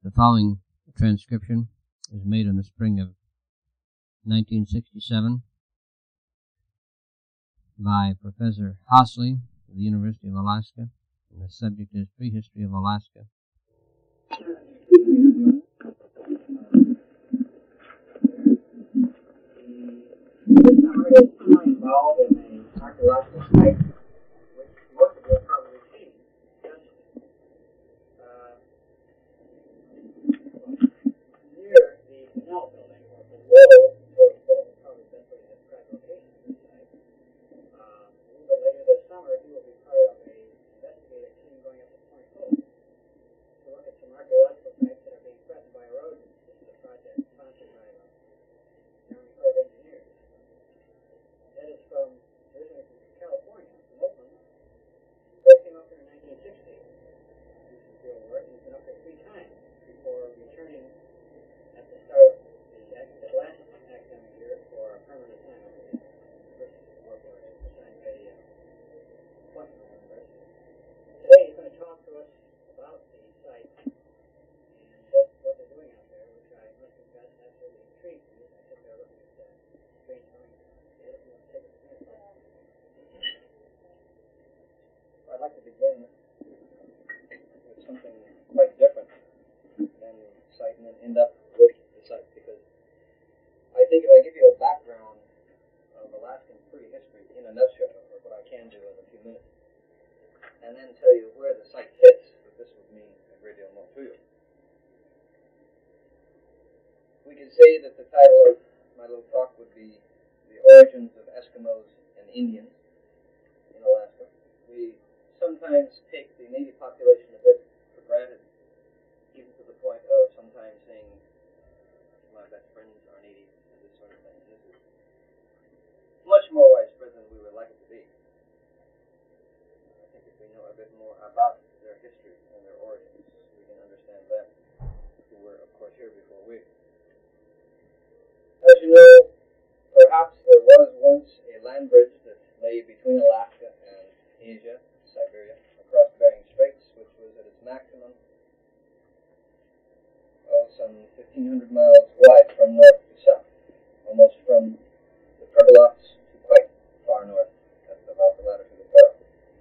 The following transcription was made in the spring of 1967 by Professor Hosley of the University of Alaska, and the subject is Prehistory of Alaska. Involved in an archaeological site, which most of you have probably seen, just near the canal building, or below Totem Pole, probably been put in a correct location of this site. A little bit later this summer, he will be part of an investigative team going up to Point Pole to look at some archaeological sites that are being threatened by erosion. This is a project sponsored by the Army Corps of Engineers. That is originally from California, from Oakland. He first came up here in 1960. This is field work. He's been up there 3 times before returning at the start of the last academic year for a permanent assignment at the University of Warburg, assigned by Washington University. Today he's going to talk to us about the site and what they're doing out there, which I must confess absolutely intrigued me. I think they're looking at strange things. I'd like to begin with something quite different than the site and then end up with the site, because I think if I give you a background of Alaskan prehistory in a nutshell, or what I can do in a few minutes, and then tell you where the site fits, that this would mean a great deal more to you. We could say that the title of my little talk would be The Origins of Eskimos and Indians in Alaska. We sometimes take the native population a bit for granted, even to the point of sometimes saying, my best friends are native, and this sort of thing. This is much more widespread than we would like it to be. I think if we know a bit more about their history and their origins, we can understand them, who were, of course, here before we. As you know, perhaps there was once a land bridge that lay between Alaska and Asia, Siberia, across Bering Straits, which was at its maximum, some 1,500 miles wide from north to south, almost from the Pribilofs to quite far north, at about the latitude of Barrow.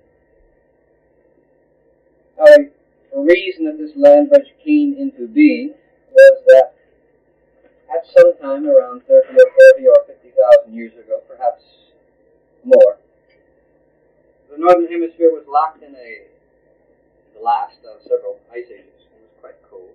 Now, the reason that this land bridge came into being was that at some time around 30 or 40 or 50,000 years ago, perhaps more, the northern hemisphere was locked in the last of several ice ages. It was quite cold.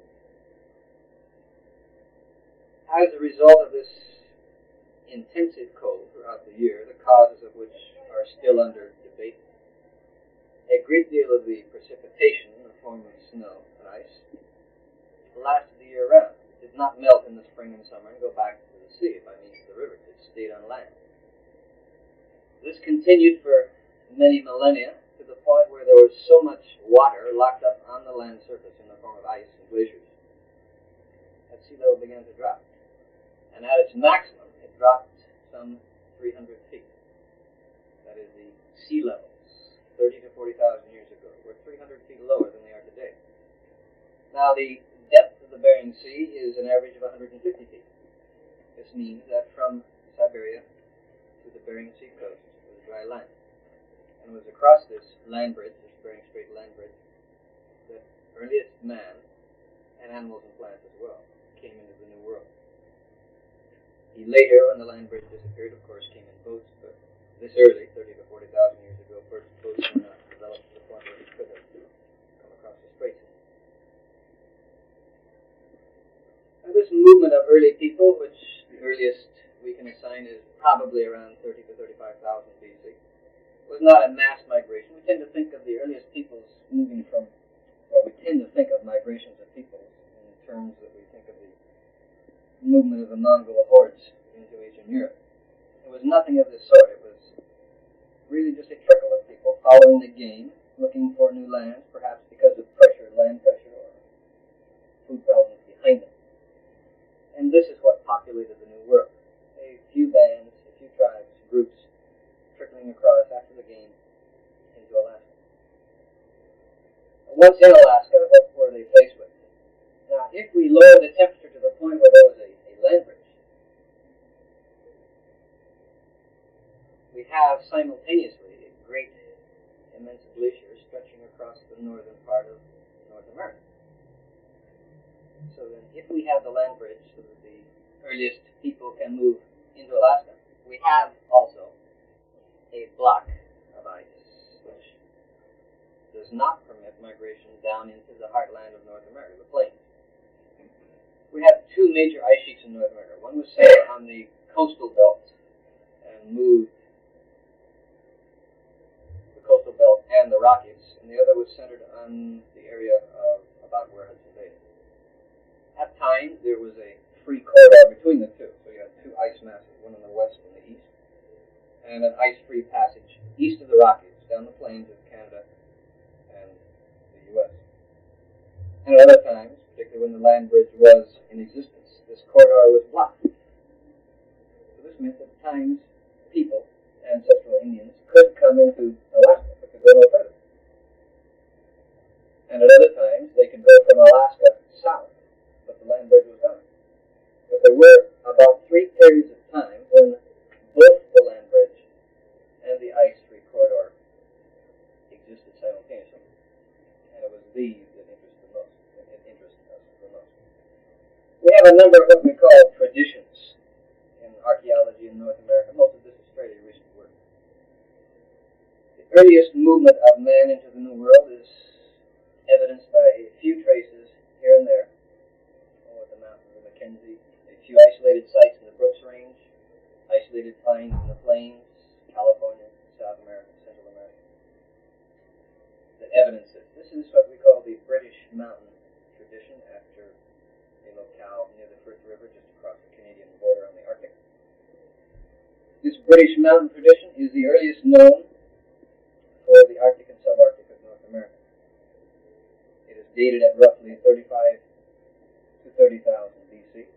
As a result of this intensive cold throughout the year, the causes of which are still under debate, a great deal of the precipitation in the form of snow and ice lasted the year round. It did not melt in the spring and summer and go back to the sea, by means of the river. It stayed on land. This continued for many millennia, to the point where there was so much water locked up on the land surface in the form of ice and glaciers that sea level began to drop. And at its maximum, it dropped some 300 feet. That is, the sea levels 30 to 40,000 years ago were 300 feet lower than they are today. Now, the depth of the Bering Sea is an average of 150 feet. This means that from Siberia to the Bering Sea coast was dry land. And it was across this land bridge, this Bering Strait land bridge, that earliest man, and animals and plants as well, came into the New World. He later, when the land bridge disappeared, of course, came in boats, but this early, 30 to 40,000 years ago, boats were not developed to the point where he could have come across the straits. Now, this movement of early people, which the earliest we can assign is probably around 30 to 35,000 BC, was not a mass migration. We tend to think of the earliest peoples moving from, or we tend to think of migrations of peoples in terms that we think of the movement of the Mongol hordes into Eastern Europe. It was nothing of this sort. It was really just a trickle of people following the game, looking for new lands, perhaps because of pressure, land pressure, or food problems behind them. And this is what populated the New World. A few bands, a few tribes, groups, trickling across after the game into Alaska. Once in Alaska, what were they faced with? Now, if we lower the temperature to the point where there was a land bridge, we have simultaneously a great, immense glacier stretching across the northern part of North America. So then, if we have the land bridge so that the earliest people can move into Alaska, we have also a block of ice which does not permit migration down into the heartland of North America, the plains. We have two major ice sheets in North America. One was centered on the coastal belt and moved the coastal belt and the Rockies, and the other was centered on the area of about where Hudson Bay is. At times, there was a free corridor between the two. So you had two ice masses, one in the west and the east, and an ice-free passage east of the Rockies, down the plains of Canada and the U.S. And at other times, particularly when the land bridge was in existence, this corridor was blocked. So this meant that at times people, ancestral Indians, could come into Alaska, but could go no further. And at other times, they could go from Alaska south, but the land bridge was gone. But there were about 3 periods of time when both the land bridge and the ice-free corridor existed simultaneously. And it was these that interested us the most. We have a number of what we call traditions in archaeology in North America. Most of this is fairly recent work. The earliest movement of man into the New World is evidenced by a few traces here and there over the mountains of Mackenzie, a few isolated sites in the Brooks Range, isolated finds in the plains, California, South America, Central America, that evidence it. This is what we call the British Mountain tradition, after a locale near the Firth River, just across the Canadian border on the Arctic. This British Mountain tradition is the earliest known for the Arctic and subarctic of North America. It is dated at roughly 35 to 30,000 BC.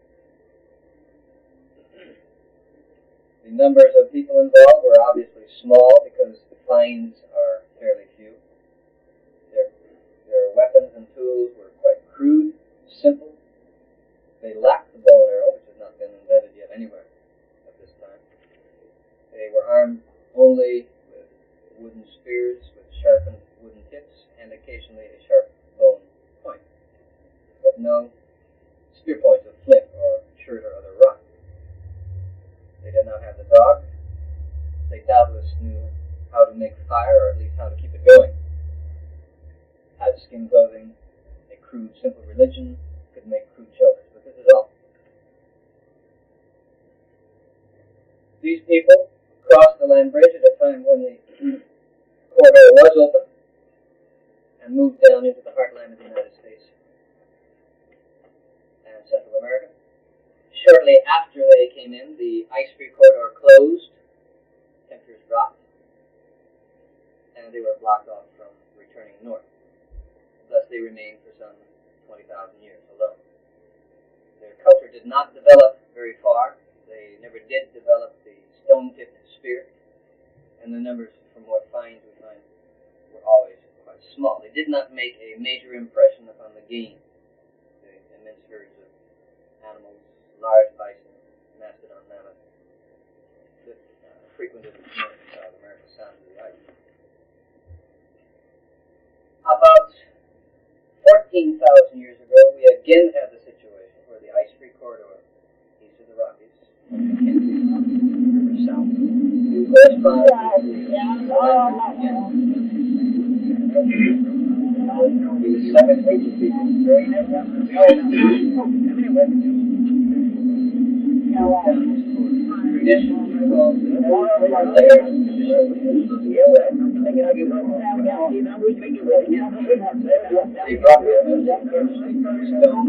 The numbers of people involved were obviously small because the finds are fairly few. Their weapons and tools were quite crude, simple. They lacked the bow and arrow, which has not been invented yet anywhere at this time. They were armed only with wooden spears with sharpened wooden tips and occasionally a sharp bone point, but no spear points of flint or chert or other rock. They did not have the dog. They doubtless knew how to make fire, or at least how to keep it going. Had skin clothing, a crude, simple religion, could make crude shelters, but this is all. These people crossed the land bridge at a time when the corridor was open and moved down into the heartland of the United States and Central America. Shortly after they came in, the ice-free corridor closed, temperatures dropped, and they were blocked off from returning north. Thus, they remained for some 20,000 years alone. Their culture did not develop very far. They never did develop the stone-tipped spear, and the numbers, from what finds we find, were always quite small. They did not make a major impression upon the game, the immense herds of animals, large bison, mastodon mammoth, that frequented North and South America south of the ice. About 14,000 years ago, we again had the situation where the ice-free corridor east of the Rockies, Mackenzie River south, corresponded to the second major feature. Tradition called the they brought with them stone.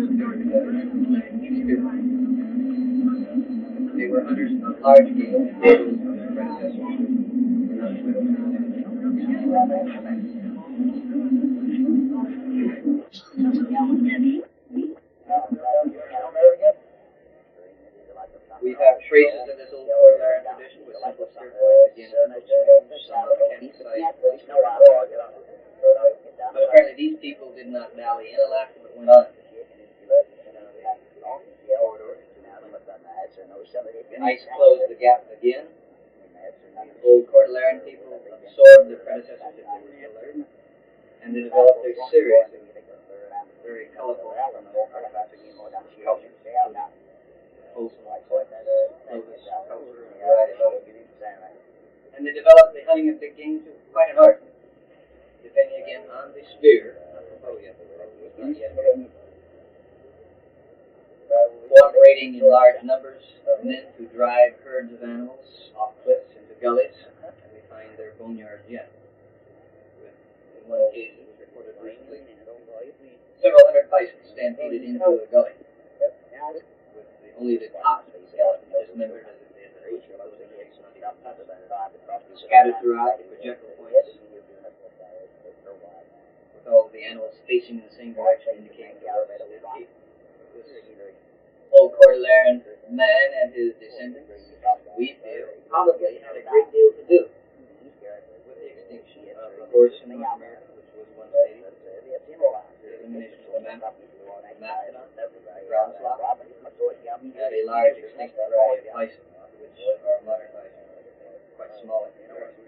They were hunters of large game. Their predecessors we have traces of this old Cordilleran tradition with simple spear points again in the some of the Kenny sites. But apparently these people did not dally in Alaska but went on. Ice closed the gap again. The old Coeur d'Alene people absorbed their predecessors if they were still there, and they developed a series of very colorful artifacts, sculptures, wholesome culture, and a variety of others. And they developed the hunting of big game to quite an art, depending again on the sphere. Cooperating in large numbers of men to drive herds of animals off cliffs into gullies, and we find their boneyards yet. In one case, it was reported recently, several hundred bison stampeded into a gully, with only the tops of the skeleton dismembered as if they had been scattered throughout the projectile points, with all of the animals facing in the same direction, indicating the purpose of the stampede. Old Coeur d'Alene man and his descendants, we feel, probably had a great deal to do with the extinction of the horse in North America, which was one native, the elimination of the mammoth, the mastodon, the ground slop, and a large extinct variety of bison, which are modern bison, quite small in comparison.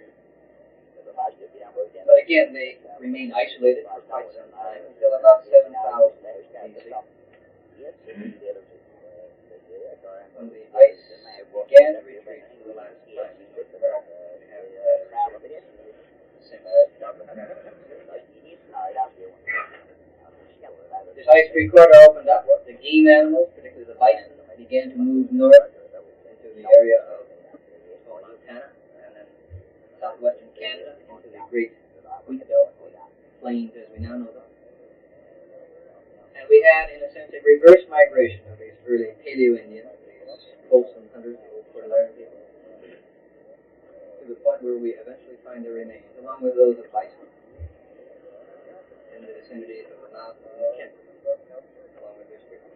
But again, they remained isolated for quite some time, until about 7,000 BC. When the ice began to retreat for the last time, this ice-free corridor opened up. The game animals, particularly the bison, began to move north into the area of Montana and then southwestern Canada into the Great Wheat Belt Plains as we now know them. And we had, in a sense, a reverse migration of these early Paleo-Indians, these wholesome hunters, the old Coeur d'Alene people, to the point where we eventually find their remains, along with those of bison, in the vicinity of the mouth of the Kent, along with their street.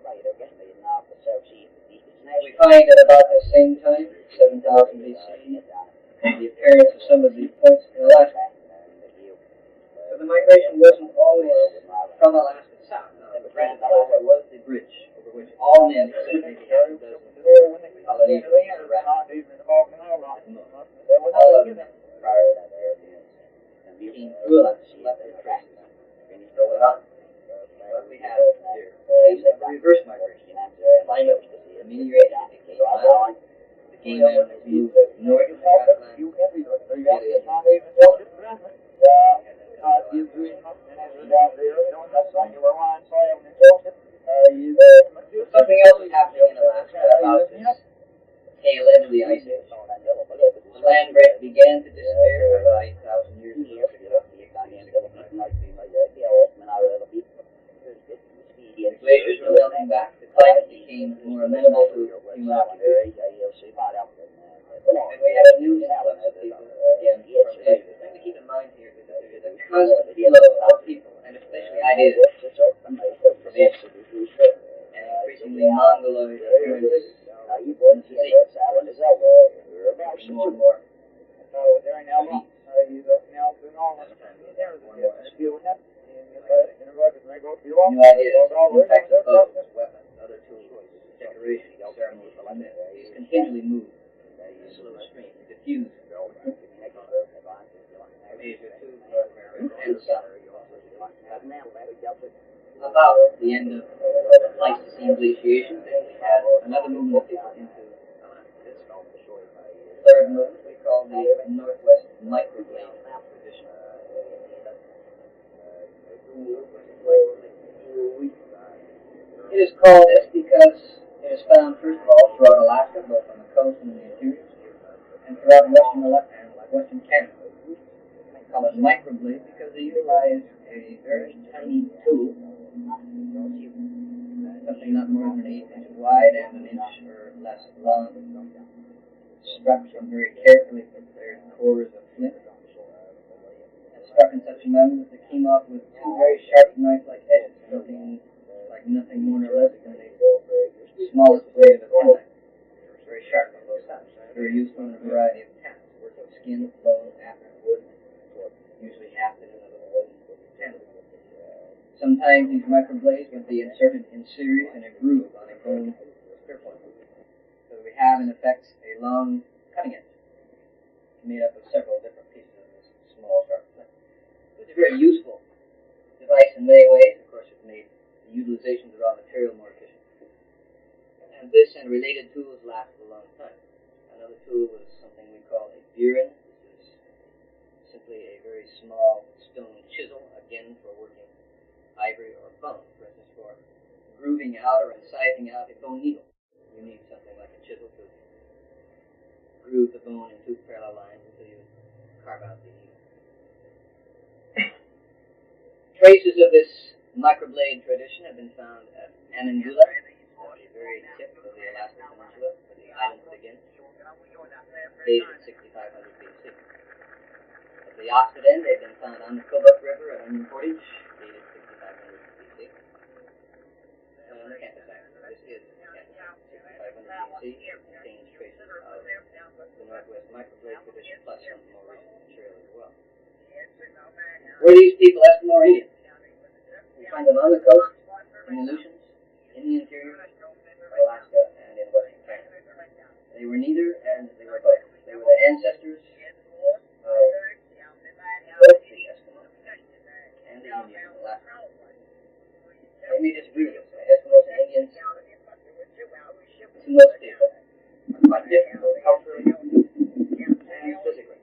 We find at about the same time, 7,000 BC, the appearance of some of the points in Alaska. So the migration wasn't always from Alaska south. Granted, Alaska was the bridge over which all men, except maybe half a dozen Polynesians, all of them prior to that came through Alaska, left their traces, and going on. What we have here is a reverse migration. Climate ameliorated, it became mild. The game animals moved north of the grasslands, something else was happening in Alaska about this tail end of the ice age. The land bridge began to disappear about 8,000 years ago. The glaciers were melting back. The climate became more amenable to human occupation. And we had a new influx of people again from Asia. The thing to keep in mind here is that there is a constant flow of people, and especially ideas, from Asia, and increasingly Mongoloid appearances in the sea. More and more. New ideas, new types of bows, weapons, other tools, decorations, ceremonies, these continually move in a slow stream, diffuse from Asia to North America and South. About the end of the Pleistocene glaciation, then we had another movement of people into Alaska. The third movement we call the Northwest Microplane tradition. It is called this because it is found, first of all, throughout Alaska, both on the coast and in the interior, and throughout western Canada. They call it microblade because they utilize a very tiny tool, something not more than an 1/8 inch wide and an inch or less long, struck from very carefully prepared cores of flint, and struck in such a manner that they came off with two very sharp knife-like edges, something like nothing more nor less than the smallest blade of a penknife. It was very sharp on both sides, very useful in a variety of tasks, work of skin, bone, after wood, usually hafted in a little wooden handle. Sometimes these microblades would be inserted in series in a groove on a bone spear point. So we have, in effect, a long cutting edge made up of several different pieces of this small sharp flint. It's a very useful device in many ways. Of course, it made the utilization of the raw material more efficient. And this and related tools lasted a long time. Another tool was something we call a burin. This is simply a very small stone chisel, again for working ivory or bone. For instance, for grooving out or incising out a bone needle, you need something like a chisel to groove the bone in two parallel lines until you carve out the needle. Traces of this microblade tradition have been found at Anangula, the very tip of the Alaska Peninsula, where the island begins, dated 6500 BC. At the opposite end, they've been found on the Kobuk River at Onion Portage, dated 6500 BC. On the campus island. This is campus 6500 BC. It contains traces of the Northwest microblade tradition, plus some more recent material as well. Were these people Eskimo Indians? We find them on the coast, in the Aleutians, in the interior of Alaska, and in western Canada. They were neither, and they were both. They were the ancestors of both the Eskimos and the Indians of Alaska. They may disagree with this. The Eskimos and Indians, to most people, are quite different, both culturally and physically.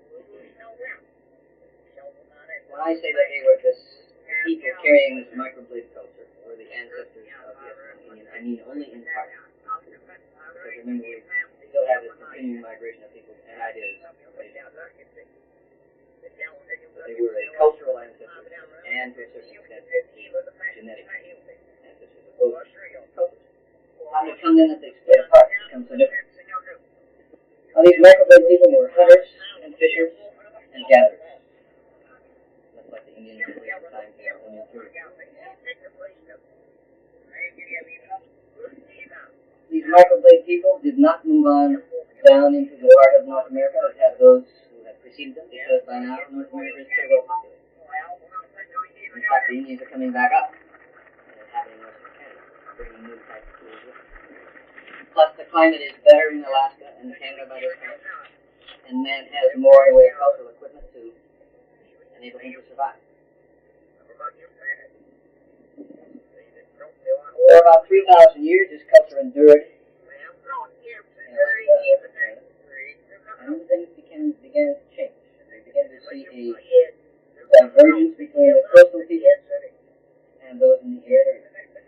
When I say that they were the people carrying this microblade culture, or the ancestors of the Eskimo Indian, I mean only in part. Because remember, we still have this continuing migration of people and ideas. But they were a cultural ancestor, and to a certain extent, genetic ancestors of both cultures. How did it come then that they split apart to become so different? Well, these microblade people were hunters and fishers and gatherers. Like the Indians of the time here in the interior. These microblade people did not move on down into the heart of North America as had those who had preceded them, because by now North America is pretty well populated. In fact, the Indians are coming back up and inhabiting western Canada, bringing new types of tools with them. Plus, the climate is better in Alaska and Canada by this time, and man has more in the way of cultural equipment to enable him to survive. For about 3,000 years, this culture endured in Alaska, and then things began to change. We began to see a divergence between the coastal people and those in the interior.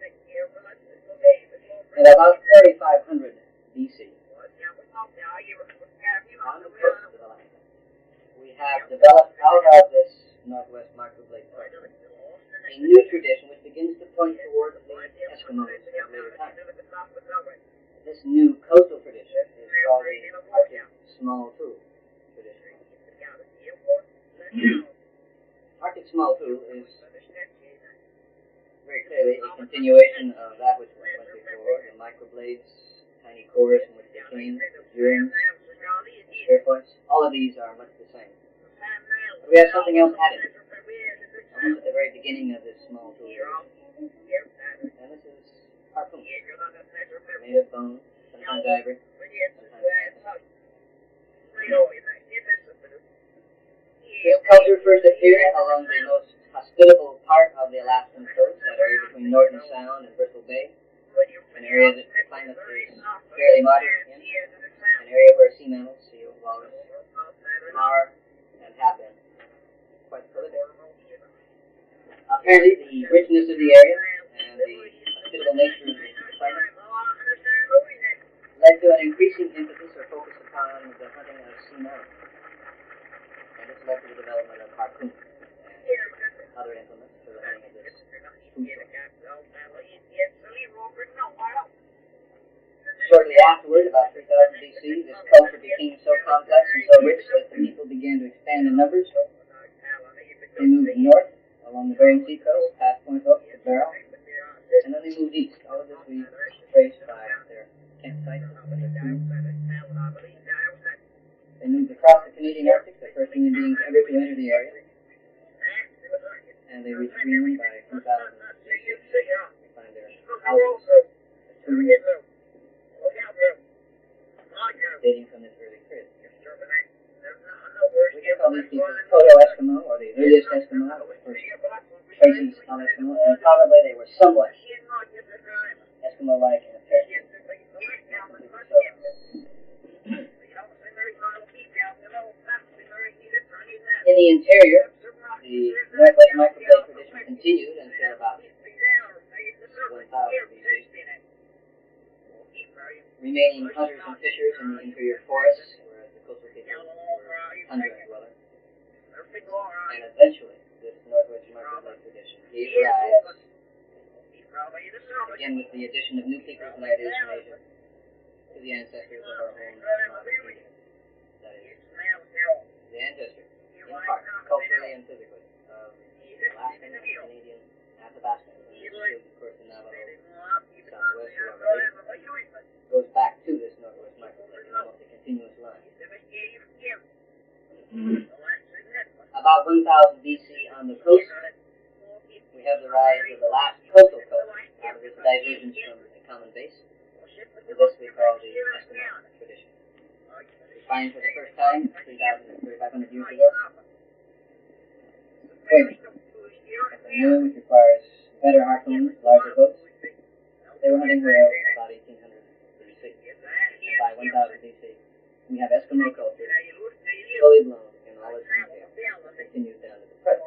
In about 3,500 BC, on the coast of Alaska, we have developed out of this Northwest microblade culture a new tradition which begins to point towards the Eskimos of later times. This new coastal tradition is called the Arctic Small Tool tradition. Arctic Small Tool is very clearly a continuation of that which went before, the microblades, tiny cores from which they came, the burins, spear points. All of these are much the same. But we have something else added, almost at the very beginning of this small tool tradition. And this is harpoon, made of bone, sometimes ivory, sometimes carbon. This culture first appeared along the most hospitable part of the Alaskan coast, that area between Norton Sound and Bristol Bay, an area that the climate is fairly moderate in, an area where sea mammals, seal, walrus, are and have been quite prolific. Apparently, the richness of the area and the hospitable nature of the climate led to an increasing emphasis or focus upon the hunting of sea mammals. And this led to the development of harpoons and other implements for the hunting of this food source. Shortly afterward, about 3000 BC, this culture became so complex and so rich that the people began to expand in numbers. They moved north along the Bering Sea coast, past Point Hope to Barrow, and then they moved east. All of this we trace by their campsites and their tools. They moved across the Canadian Arctic, the first human beings ever to enter the area, and they reached Greenland by 2000 BC. We find their houses, their tools. Eskimo, the first traces of Eskimo, and probably they were somewhat Eskimo-like in appearance. In the interior, the Northwest Microplate tradition continued until about 1000 BC. Remaining hunters and fishers in the interior forests, whereas the coastal people were tundra dwellers. And eventually, this Northwest Microplate tradition gave rise, again with the addition of new peoples and ideas from Asia, to the ancestors of our own modern Indians. That is, the ancestors, in part, culturally and physically, of Alaskan, Canadian, Athabaskan, and includes, of course, the Navajo, Southwest, whoever goes back to this Northwest Microplate in almost a continuous line. About 1000 BC on the coast, we have the rise of the last coastal code out of its divergence from the common base. This we call the Eskimo tradition. We find for the first time, 3,000 to 3,500 years ago, swimming. Something new, which requires better harpoons, larger boats. They were hunting whales about 1800 BC. And by 1000 BC, we have Eskimo culture fully blown in all its detail. It continues down to the present.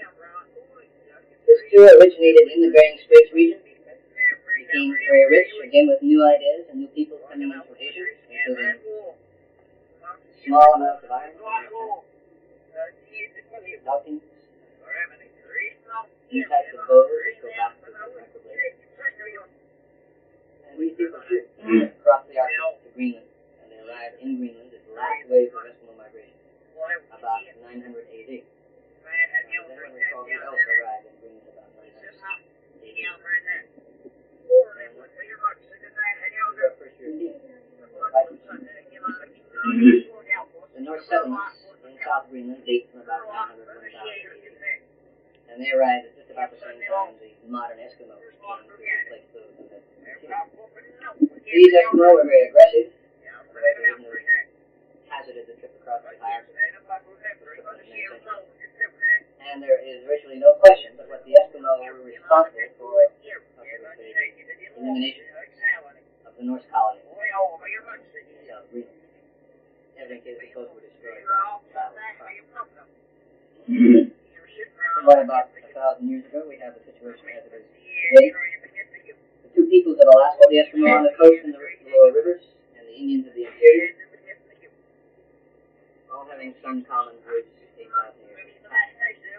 This too originated in the Bering Straits region, became very rich, again with new ideas and new people coming in from Asia, including small amounts of iron, dolphins, new types of bows which go back to the microblade. And these people too crossed the Arctic to Greenland, and they arrived in Greenland as the last wave of Eskimo migration, about 900 AD. Then when we call the elves arrived in Greenland about 900 AD. Our first Europeans, the Norse settlements in South Greenland date from about 900 to 1000 AD. And they arrived at just about the same time the modern Eskimos came to replace those who had continued. These Eskimo were very aggressive. Hazarded the trip across the Arctic. And there is virtually no question but what the Eskimo were responsible for the elimination of the Norse colony. South Greenland. Everything case the coast were destroyed by battle. About 1,000 years ago, we have the situation as it is today. The two peoples of Alaska, the Eskimo on the coast and the lower rivers, and the Indians of the interior, all having some common roots 8,000 years past.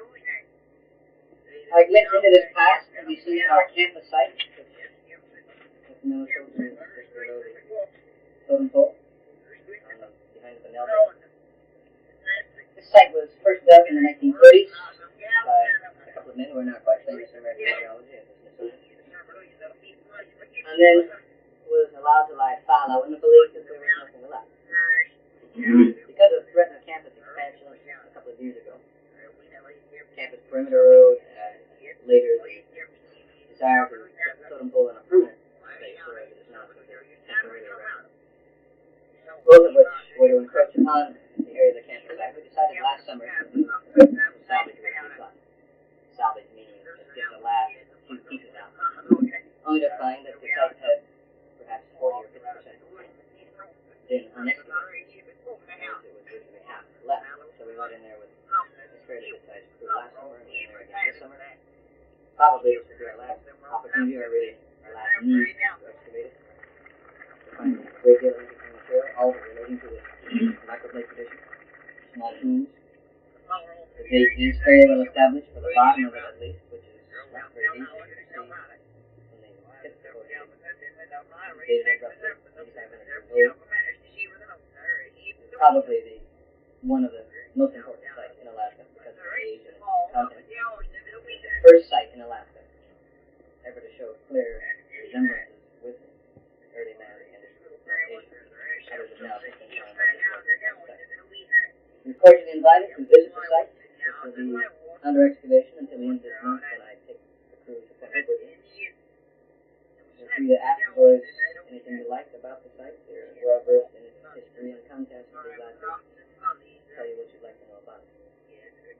I glimpsed into this past, and we see our campus site, with Minnesota just below the totem pole, behind the Benel. This site was first dug in the 1930s by a couple of men who are not quite famous in American geology at the Smithsonian, and then was allowed to lie fallow in the belief that there was nothing left. Because of threat of campus expansion a couple of years ago, campus perimeter road, later the desire to put the totem pole in a permanent space where it is now temporarily around. Both of which were to encroach upon the area of the campus site. We decided last summer to do salvage with the plot. Salvage meaning just get the last few pieces out. Only to find that the site had perhaps 40 or 50% been unexcavated. It was virtually half left. So we went in there with a fairly good sized crew last summer, and we went in there again this summer. Probably this will be our last opportunity, or really our last need to excavate it. To find a great deal of interesting material, all relating to this microplate tradition. Small tombs. The date is fairly well established for the bottom of it at least, which is not very easy to see when they hit the whole thing. Dated roughly 2,500 years old. Probably one of the most important sites in Alaska because of the age and content. The first site in Alaska ever to show clear resemblances with early man and others have now taken time to You're cordially invited to visit the site. This will be under excavation until the end of this month when I take the crew to Point Hope with you. Feel free to ask the boys anything you like about the site. They're well versed in its history and content, and they're glad to tell you what you'd like to know about it.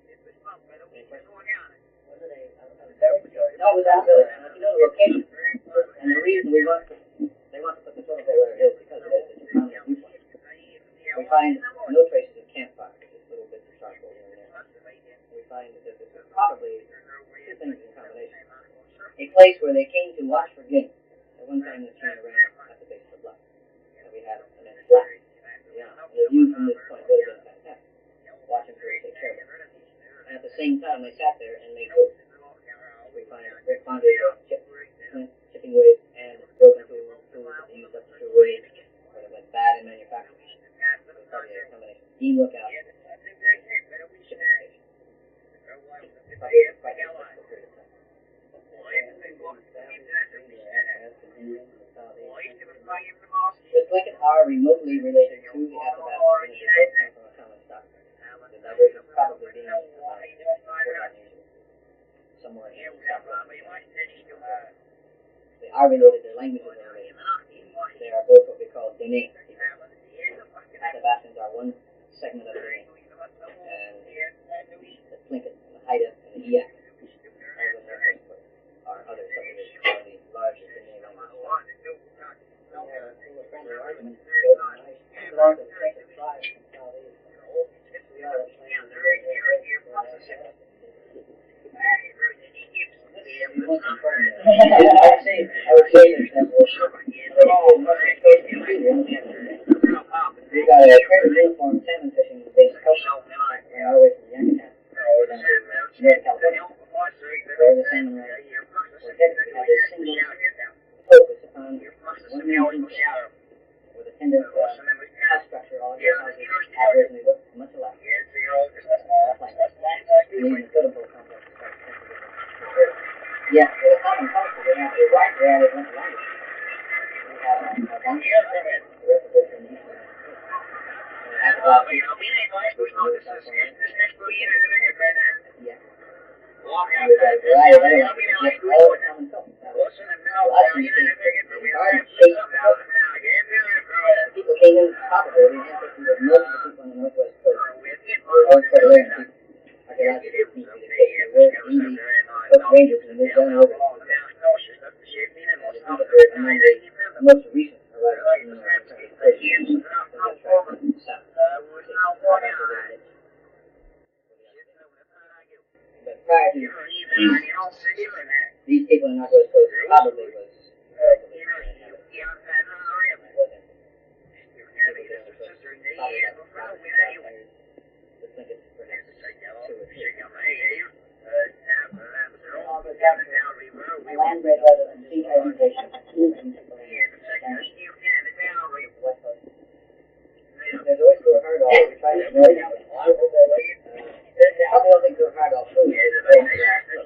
No, it was our village. And if you know the location, and the reason they want to put the totem pole where it is because it is a prominent viewpoint. We find no traces of campfire, just little bits of charcoal here and there. We find that this is probably two things in combination. A place where they came to watch for game. At one time they came around at the base of the bluff. And we had an end flat. Yeah, and the view from this point would have been fantastic. Watching for it take care of it. And at the same time they sat there and made food. We find great quantities of chipping waste and broken tools that they used up to throw away, or that went bad in manufacturing. So it's probably a combination of steam lookout and shipping station. Probably a quite a difficult period of time. The Tlingit are remotely related to the Athabascans, and they both come from a common stock. The divergence probably being somewhere in South. They are related, their languages are related. They are both what we call Dene. Athabascans are one segment of Dene. And the Tlingit, and the Haida, and the Eyak are other subdivisions of the larger Dene language. We got a trailer uniform salmon fishing base coast all the way from Yucatan down to North California. Where the salmon were headed, we had a single focus upon one main thing, with a tendon house structure. All of your houses originally looked much alike. Even the totem pole complex is quite extensive. Yet, with a common culture, they have a wide variety of different languages. We have a bunch of the rest of it from the eastern people came in probably the ancestors of most of the people on the northwest coast, or North Carolinian people. Archaeological seems to be the case. There were Indian coast rangers and moved down over. The most recent arrivals from the north south. But prior to these people on the northwest coast probably was land bred rather than sea transportation. There's always so hard all we try to know. Probably don't think so hard all food is a very nice cook.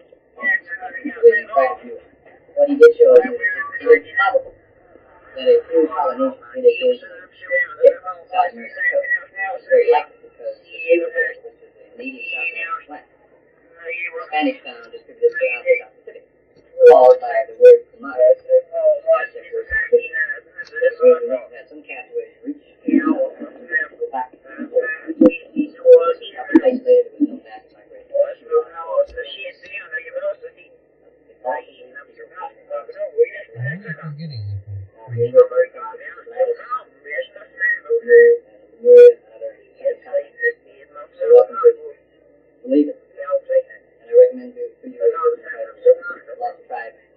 What he did show is it is probable that a few Polynesians did occasionally hit South American coast. It's very likely because the shape of it, which is a native South American plant, Spanish found distributed throughout the South Pacific, followed by the word Kamara, Aztec word for fish. This was that some castaways reached go back and forth. A place later there was no mass migration. You're welcome to believe it. And I recommend to you lots of tribes